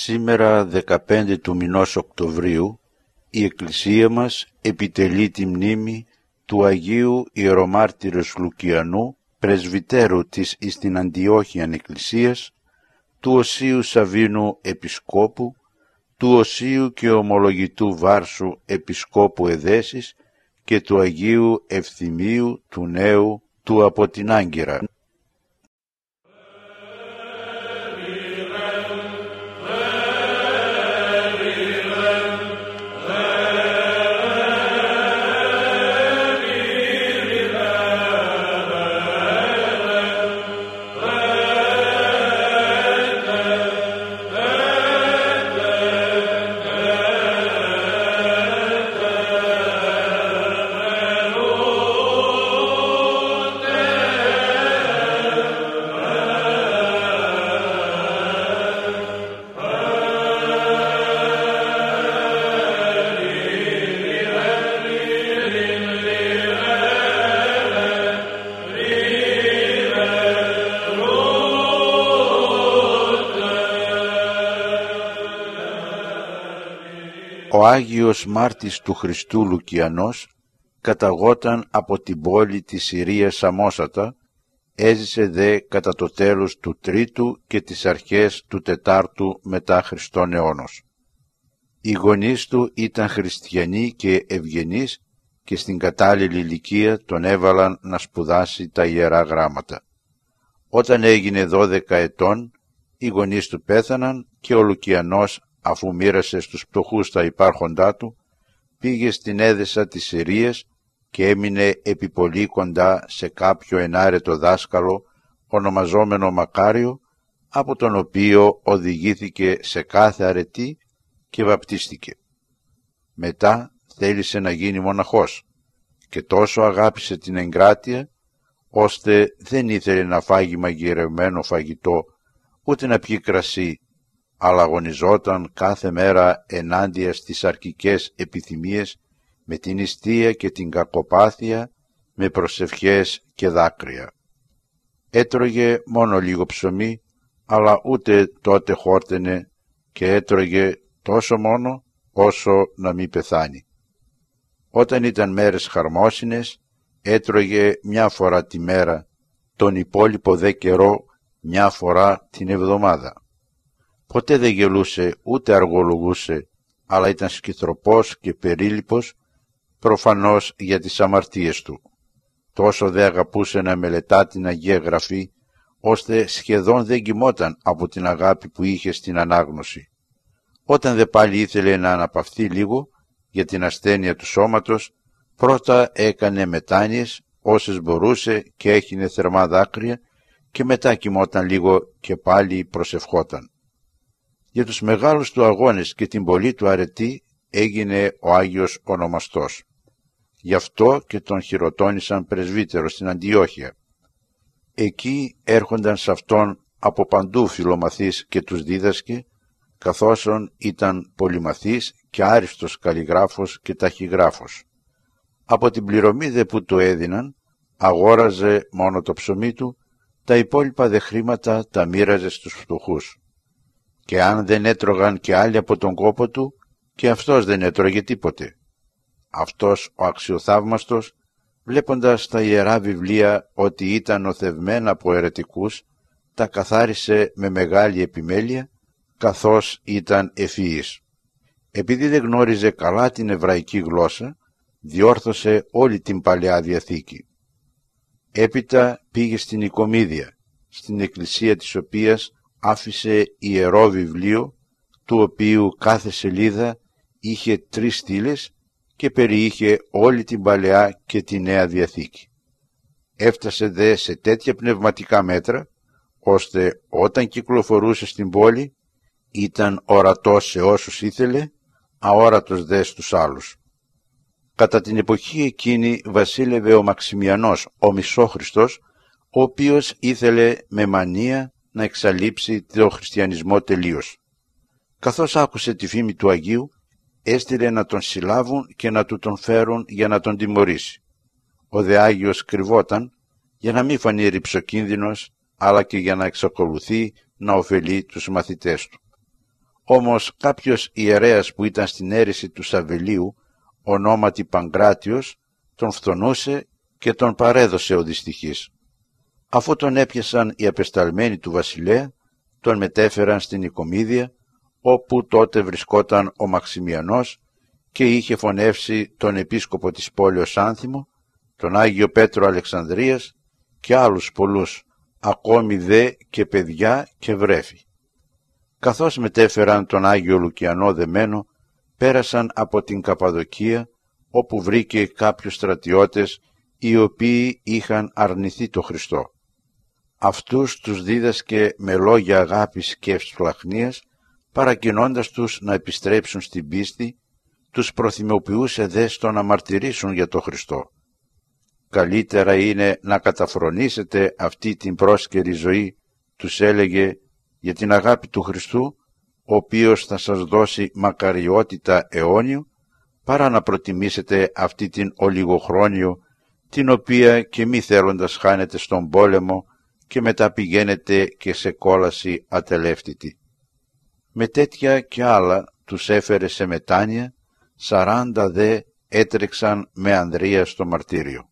Σήμερα 15 του μηνός Οκτωβρίου η Εκκλησία μας επιτελεί τη μνήμη του Αγίου Ιερομάρτυρος Λουκιανού, πρεσβυτέρου της εις την Αντιόχειαν Εκκλησίας, του Οσίου Σαβίνου Επισκόπου, του Οσίου και Ομολογητού Βάρσου Επισκόπου Εδέσης και του Αγίου Ευθυμίου του Νέου του από την Άγκυρα. Ο Άγιος Μάρτης του Χριστού Λουκιανός καταγόταν από την πόλη της Συρίας Σαμόσατα, έζησε δε κατά το τέλος του 3ου και τις αρχές του 4ου μετά Χριστόν αιώνος. Οι γονείς του ήταν χριστιανοί και ευγενείς και στην κατάλληλη ηλικία τον έβαλαν να σπουδάσει τα Ιερά Γράμματα. Όταν έγινε 12 ετών, οι γονείς του πέθαναν και ο Λουκιανός, αφού μοίρασε στους πτωχούς τα υπάρχοντά του, πήγε στην Έδεσα της Συρίας και έμεινε επί πολύ κοντά σε κάποιο ενάρετο δάσκαλο ονομαζόμενο Μακάριο, από τον οποίο οδηγήθηκε σε κάθε αρετή και βαπτίστηκε. Μετά θέλησε να γίνει μοναχός και τόσο αγάπησε την εγκράτεια, ώστε δεν ήθελε να φάγει μαγειρευμένο φαγητό ούτε να πιει κρασί, αλλά αγωνιζόταν κάθε μέρα ενάντια στις αρκικές επιθυμίες με την νηστεία και την κακοπάθεια, με προσευχές και δάκρυα. Έτρωγε μόνο λίγο ψωμί, αλλά ούτε τότε χόρτενε και έτρωγε τόσο μόνο όσο να μην πεθάνει. Όταν ήταν μέρες χαρμόσυνες, έτρωγε μια φορά τη μέρα, τον υπόλοιπο δε καιρό μια φορά την εβδομάδα. Ποτέ δεν γελούσε ούτε αργολογούσε, αλλά ήταν σκυθροπός και περίλυπος, προφανώς για τις αμαρτίες του. Τόσο δε αγαπούσε να μελετά την Αγία Γραφή, ώστε σχεδόν δεν κοιμόταν από την αγάπη που είχε στην ανάγνωση. Όταν δε πάλι ήθελε να αναπαυθεί λίγο για την ασθένεια του σώματος, πρώτα έκανε μετάνοιες όσες μπορούσε και έχινε θερμά δάκρυα και μετά κοιμόταν λίγο και πάλι προσευχόταν. Για τους μεγάλους του αγώνες και την πολλή του αρετή έγινε ο Άγιος ονομαστός. Γι' αυτό και τον χειροτώνησαν πρεσβύτερο στην Αντιόχεια. Εκεί έρχονταν σε αυτόν από παντού φιλομαθείς και τους δίδασκε, καθώς ήταν πολυμαθής και άριστος καλλιγράφος και ταχυγράφος. Από την πληρωμή δε που του έδιναν, αγόραζε μόνο το ψωμί του, τα υπόλοιπα δε χρήματα τα μοίραζε στους φτωχούς. Και αν δεν έτρωγαν και άλλοι από τον κόπο του, και αυτός δεν έτρωγε τίποτε. Αυτός ο αξιοθαύμαστος, βλέποντας τα Ιερά Βιβλία ότι ήταν οθευμένα από αιρετικούς, τα καθάρισε με μεγάλη επιμέλεια, καθώς ήταν ευφυής. Επειδή δεν γνώριζε καλά την εβραϊκή γλώσσα, διόρθωσε όλη την Παλαιά Διαθήκη. Έπειτα πήγε στην Οικομίδια, στην εκκλησία της οποίας άφησε ιερό βιβλίο, του οποίου κάθε σελίδα είχε 3 στήλες και περιείχε όλη την Παλαιά και τη Νέα Διαθήκη. Έφτασε δε σε τέτοια πνευματικά μέτρα, ώστε όταν κυκλοφορούσε στην πόλη ήταν ορατός σε όσους ήθελε, αόρατος δε στους άλλους. Κατά την εποχή εκείνη βασίλευε ο Μαξιμιανός, ο Μισόχριστος, ο οποίος ήθελε με μανία να εξαλείψει το χριστιανισμό τελείως. Καθώς άκουσε τη φήμη του Αγίου, έστειλε να τον συλλάβουν και να του τον φέρουν για να τον τιμωρήσει. Ο δε Άγιος κρυβόταν για να μην φανεί ρυψοκίνδυνος, αλλά και για να εξακολουθεί να ωφελεί τους μαθητές του. Όμως κάποιος ιερέας που ήταν στην αίρεση του Σαβελίου, ονόματι Παγκράτιος, τον φθονούσε και τον παρέδωσε ο δυστυχής. Αφού τον έπιασαν οι απεσταλμένοι του βασιλέα, τον μετέφεραν στην Οικομίδια, όπου τότε βρισκόταν ο Μαξιμιανός και είχε φωνεύσει τον επίσκοπο της πόλεως Άνθιμο, τον Άγιο Πέτρο Αλεξανδρίας και άλλους πολλούς, ακόμη δε και παιδιά και βρέφη. Καθώς μετέφεραν τον Άγιο Λουκιανό δεμένο, πέρασαν από την Καπαδοκία, όπου βρήκε κάποιους στρατιώτες οι οποίοι είχαν αρνηθεί το Χριστό. Αυτούς τους δίδασκε με λόγια αγάπης και ευσπλαχνίας, παρακινώντας τους να επιστρέψουν στην πίστη, τους προθυμοποιούσε δε στο να μαρτυρήσουν για το Χριστό. «Καλύτερα είναι να καταφρονήσετε αυτή την πρόσκαιρη ζωή», τους έλεγε, «για την αγάπη του Χριστού, ο οποίος θα σας δώσει μακαριότητα αιώνιο, παρά να προτιμήσετε αυτή την ολιγοχρόνιο, την οποία και μη θέλοντας χάνετε στον πόλεμο και μετά πηγαίνετε και σε κόλαση ατελεύτητη». Με τέτοια κι άλλα τους έφερε σε μετάνοια, 40 δε έτρεξαν με ανδρεία στο μαρτύριο.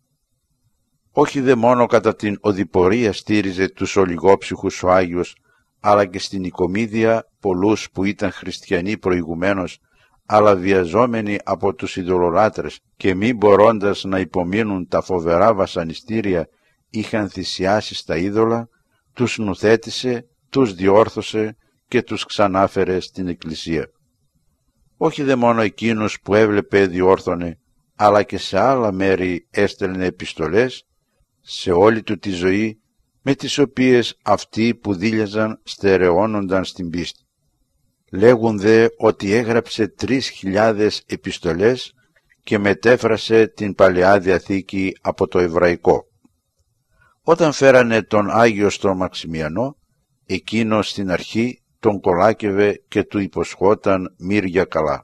Όχι δε μόνο κατά την οδηπορία στήριζε τους ολιγόψυχους ο Άγιος, αλλά και στην Οικομίδια πολλούς που ήταν χριστιανοί προηγουμένως, αλλά βιαζόμενοι από τους ειδωλολάτρες και μη μπορώντας να υπομείνουν τα φοβερά βασανιστήρια είχαν θυσιάσει στα είδωλα, τους νουθέτησε, τους διόρθωσε και τους ξανάφερε στην Εκκλησία. Όχι δε μόνο εκείνους που έβλεπε διόρθωνε, αλλά και σε άλλα μέρη έστελνε επιστολές, σε όλη του τη ζωή, με τις οποίες αυτοί που δίλιαζαν στερεώνονταν στην πίστη. Λέγουν δε ότι έγραψε 3.000 επιστολές και μετέφρασε την Παλαιά Διαθήκη από το Εβραϊκό. Όταν φέρανε τον Άγιο στο Μαξιμιανό, εκείνος στην αρχή τον κολάκευε και του υποσχόταν μύρια καλά.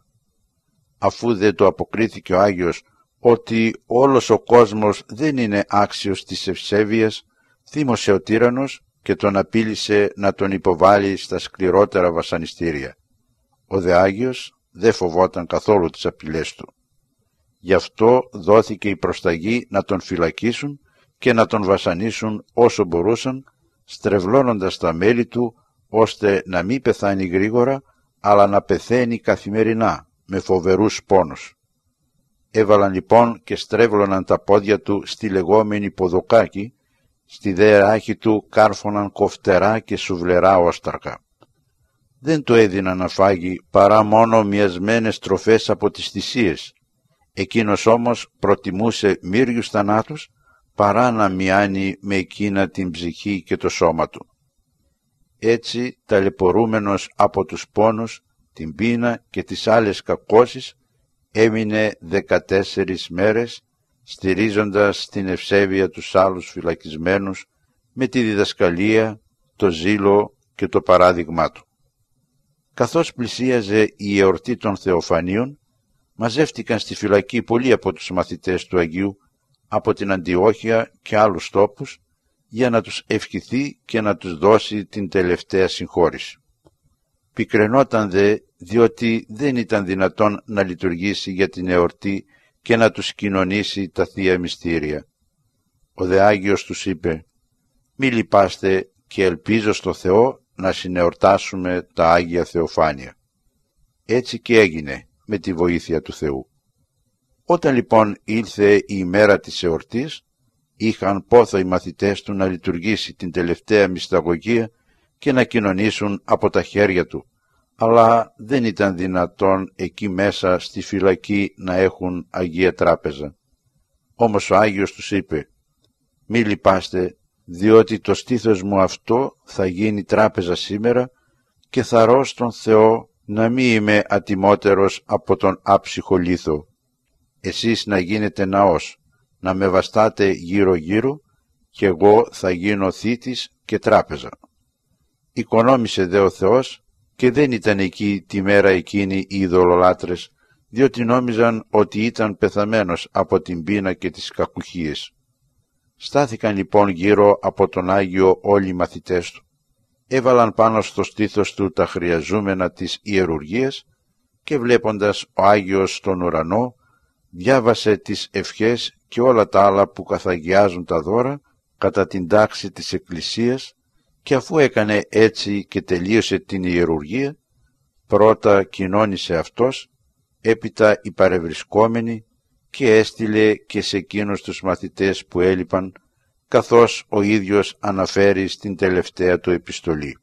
Αφού δε το αποκρίθηκε ο Άγιος ότι όλος ο κόσμος δεν είναι άξιος της ευσέβειας, θύμωσε ο τύραννος και τον απείλησε να τον υποβάλει στα σκληρότερα βασανιστήρια. Ο δε Άγιος δεν φοβόταν καθόλου τις απειλές του. Γι' αυτό δόθηκε η προσταγή να τον φυλακίσουν και να τον βασανίσουν όσο μπορούσαν, στρεβλώνοντας τα μέλη του, ώστε να μην πεθάνει γρήγορα, αλλά να πεθαίνει καθημερινά, με φοβερούς πόνους. Έβαλαν λοιπόν και στρέβλωναν τα πόδια του στη λεγόμενη ποδοκάκη, στη δε ράχη του κάρφωναν κοφτερά και σουβλερά όστρακα. Δεν το έδιναν να φάγει παρά μόνο μοιασμένες τροφές από τις θυσίες. Εκείνος όμως προτιμούσε μύριους θανάτους παρά να μοιάνει με εκείνα την ψυχή και το σώμα του. Έτσι, ταλαιπωρούμενος από τους πόνους, την πείνα και τις άλλες κακώσεις, έμεινε 14 μέρες, στηρίζοντας την ευσέβεια τους άλλους φυλακισμένους με τη διδασκαλία, το ζήλο και το παράδειγμά του. Καθώς πλησίαζε η εορτή των Θεοφανίων, μαζεύτηκαν στη φυλακή πολλοί από τους μαθητές του Αγίου από την Αντιόχεια και άλλους τόπους για να τους ευχηθεί και να τους δώσει την τελευταία συγχώρηση. Πικραινόταν δε διότι δεν ήταν δυνατόν να λειτουργήσει για την εορτή και να τους κοινωνήσει τα Θεία Μυστήρια. Ο δε Άγιος τους είπε «Μη λυπάστε και ελπίζω στο Θεό να συνεορτάσουμε τα Άγια Θεοφάνεια». Έτσι και έγινε με τη βοήθεια του Θεού. Όταν λοιπόν ήλθε η ημέρα της εορτής, είχαν πόθο οι μαθητές του να λειτουργήσει την τελευταία μυσταγωγία και να κοινωνήσουν από τα χέρια του, αλλά δεν ήταν δυνατόν εκεί μέσα στη φυλακή να έχουν Αγία Τράπεζα. Όμως ο Άγιος τους είπε «Μη λυπάστε, διότι το στήθος μου αυτό θα γίνει τράπεζα σήμερα και θαρώ στον Θεό να μη είμαι ατιμότερος από τον άψυχο λίθο. Εσείς να γίνετε ναός, να με βαστάτε γύρω-γύρω και εγώ θα γίνω θήτης και τράπεζα». Οικονόμησε δε ο Θεός και δεν ήταν εκεί τη μέρα εκείνη οι ειδωλολάτρες, διότι νόμιζαν ότι ήταν πεθαμένος από την πείνα και τις κακουχίες. Στάθηκαν λοιπόν γύρω από τον Άγιο όλοι οι μαθητές του. έβαλαν πάνω στο στήθος του τα χρειαζόμενα της ιερουργίας και βλέποντας ο Άγιος στον ουρανό, διάβασε τις ευχές και όλα τα άλλα που καθαγιάζουν τα δώρα κατά την τάξη της Εκκλησίας, και αφού έκανε έτσι και τελείωσε την ιερουργία, πρώτα κοινώνησε αυτός, έπειτα οι παρευρισκόμενοι, και έστειλε και σε εκείνους τους μαθητές που έλειπαν, καθώς ο ίδιος αναφέρει στην τελευταία του επιστολή.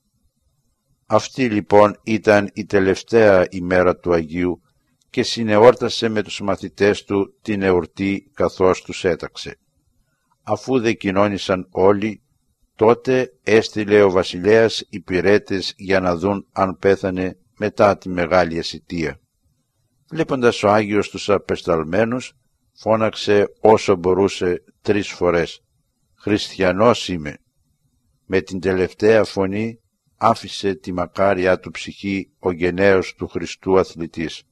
Αυτή λοιπόν ήταν η τελευταία ημέρα του Αγίου και συνεόρτασε με τους μαθητές του την εορτή καθώς τους έταξε. Αφού δε κοινώνησαν όλοι, τότε έστειλε ο βασιλέας υπηρέτες για να δουν αν πέθανε μετά τη μεγάλη ασιτεία. Βλέποντας ο Άγιος τους απεσταλμένους, φώναξε όσο μπορούσε 3 φορές «Χριστιανός είμαι». Με την τελευταία φωνή άφησε τη μακάριά του ψυχή ο γενναίος του Χριστού αθλητής.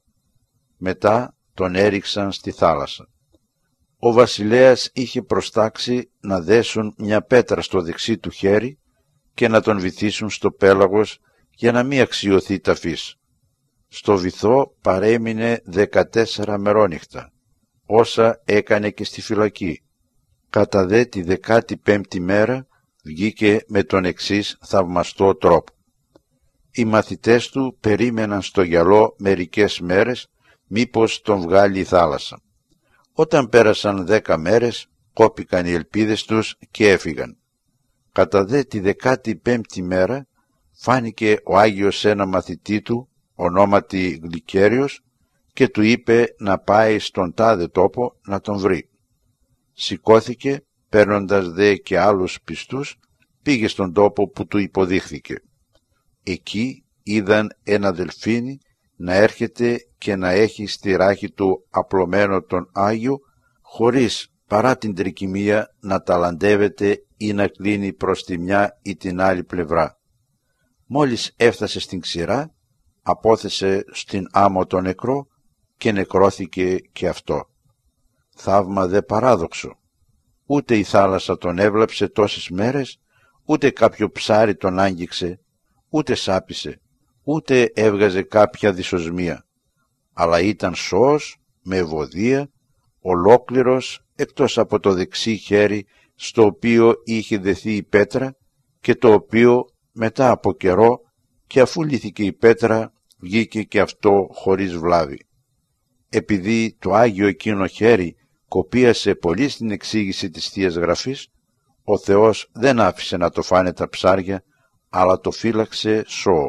Μετά τον έριξαν στη θάλασσα. Ο βασιλέας είχε προστάξει να δέσουν μια πέτρα στο δεξί του χέρι και να τον βυθίσουν στο πέλαγος για να μην αξιωθεί ταφής. Στο βυθό παρέμεινε 14 μερόνυχτα, όσα έκανε και στη φυλακή. Κατά δε τη 15η μέρα βγήκε με τον εξής θαυμαστό τρόπο. Οι μαθητές του περίμεναν στο γυαλό μερικές μέρες μήπως τον βγάλει η θάλασσα. Όταν πέρασαν 10 μέρες κόπηκαν οι ελπίδες τους και έφυγαν. Κατά δε τη 15η μέρα φάνηκε ο Άγιος σε ένα μαθητή του, ονόματι Γλυκέριος, και του είπε να πάει στον τάδε τόπο να τον βρει. Σηκώθηκε, παίρνοντας δε και άλλους πιστούς, πήγε στον τόπο που του υποδείχθηκε. Εκεί είδαν ένα δελφίνι να έρχεται και να έχει στη ράχη του απλωμένο τον Άγιο, χωρίς παρά την τρικυμία να ταλαντεύεται ή να κλείνει προς τη μια ή την άλλη πλευρά. Μόλις έφτασε στην ξηρά, απόθεσε στην άμμο το νεκρό και νεκρώθηκε και αυτό. Θαύμα δε παράδοξο. Ούτε η θάλασσα τον έβλαψε τόσες μέρες, ούτε κάποιο ψάρι τον άγγιξε, ούτε σάπισε, ούτε έβγαζε κάποια δυσοσμία, αλλά ήταν σώος με ευωδία, ολόκληρος εκτός από το δεξί χέρι, στο οποίο είχε δεθεί η πέτρα και το οποίο μετά από καιρό, και αφού λύθηκε η πέτρα, βγήκε και αυτό χωρίς βλάβη. Επειδή το Άγιο εκείνο χέρι κοπίασε πολύ στην εξήγηση της Θείας Γραφής, ο Θεός δεν άφησε να το φάνε τα ψάρια, αλλά το φύλαξε σώο.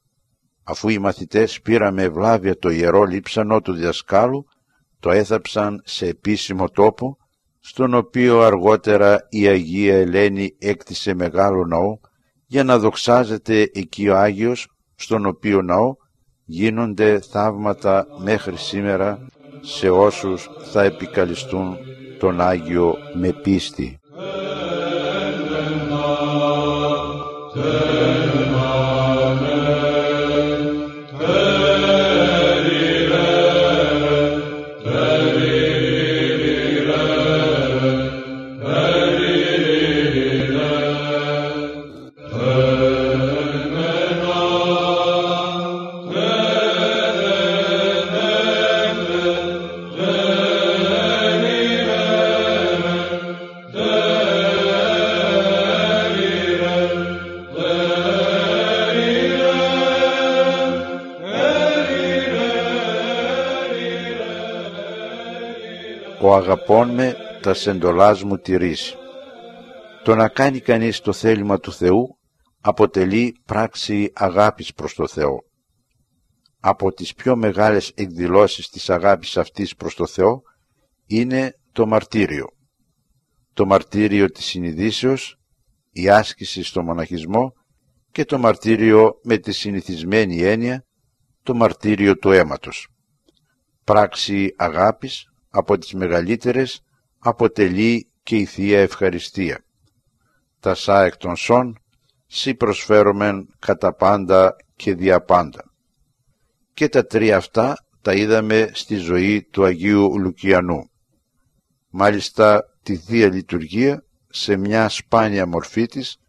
Αφού οι μαθητές πήραν με ευλάβεια το ιερό λείψανο του διδασκάλου, το έθαψαν σε επίσημο τόπο, στον οποίο αργότερα η Αγία Ελένη έκτισε μεγάλο ναό, για να δοξάζεται εκεί ο Άγιος, στον οποίο ναό γίνονται θαύματα μέχρι σήμερα σε όσους θα επικαλιστούν τον Άγιο με πίστη. Ο αγαπών με τα σεντολάς μου τηρήσει. Το να κάνει κανείς το θέλημα του Θεού αποτελεί πράξη αγάπης προς το Θεό. Από τις πιο μεγάλες εκδηλώσεις της αγάπης αυτής προς το Θεό είναι το μαρτύριο. Το μαρτύριο της συνειδήσεως, η άσκηση στο μοναχισμό και το μαρτύριο με τη συνηθισμένη έννοια, το μαρτύριο του αίματος. Πράξη αγάπης από τις μεγαλύτερες αποτελεί και η Θεία Ευχαριστία. Τα σα εκ των σών, σοι προσφέρομεν κατά πάντα και δια πάντα. Και τα τρία αυτά τα είδαμε στη ζωή του Αγίου Λουκιανού. Μάλιστα τη Θεία Λειτουργία, σε μια σπάνια μορφή της,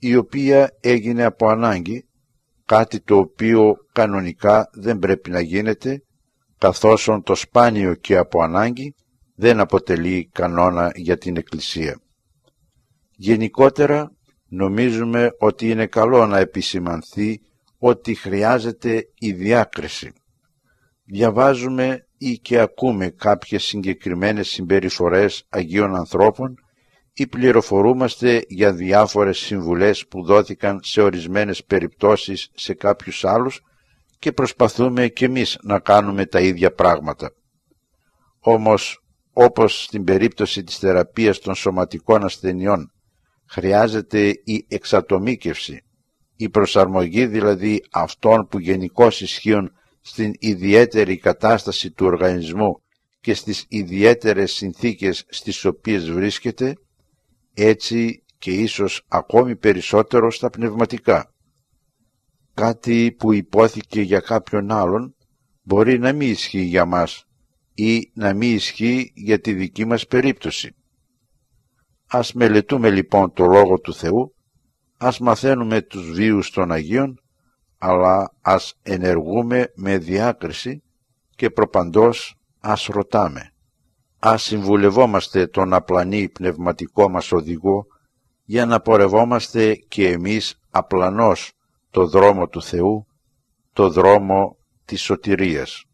η οποία έγινε από ανάγκη, κάτι το οποίο κανονικά δεν πρέπει να γίνεται, καθώς το σπάνιο και από ανάγκη δεν αποτελεί κανόνα για την Εκκλησία. Γενικότερα, νομίζουμε ότι είναι καλό να επισημανθεί ότι χρειάζεται η διάκριση. Διαβάζουμε ή και ακούμε κάποιες συγκεκριμένες συμπεριφορές Αγίων ανθρώπων ή πληροφορούμαστε για διάφορες συμβουλές που δόθηκαν σε ορισμένες περιπτώσεις σε κάποιους άλλους και προσπαθούμε κι εμείς να κάνουμε τα ίδια πράγματα. Όμως, όπως στην περίπτωση της θεραπείας των σωματικών ασθενειών, χρειάζεται η εξατομίκευση, η προσαρμογή δηλαδή αυτών που γενικώς ισχύουν στην ιδιαίτερη κατάσταση του οργανισμού και στις ιδιαίτερες συνθήκες στις οποίες βρίσκεται, έτσι και ίσως ακόμη περισσότερο στα πνευματικά. Κάτι που υπόθηκε για κάποιον άλλον μπορεί να μην ισχύει για μας ή να μην ισχύει για τη δική μας περίπτωση. Ας μελετούμε λοιπόν το Λόγο του Θεού, ας μαθαίνουμε τους βίους των Αγίων, αλλά ας ενεργούμε με διάκριση και προπαντός ας ρωτάμε. Ας συμβουλευόμαστε τον απλανή πνευματικό μας οδηγό για να πορευόμαστε και εμείς απλανώς το δρόμο του Θεού, το δρόμο της σωτηρίας.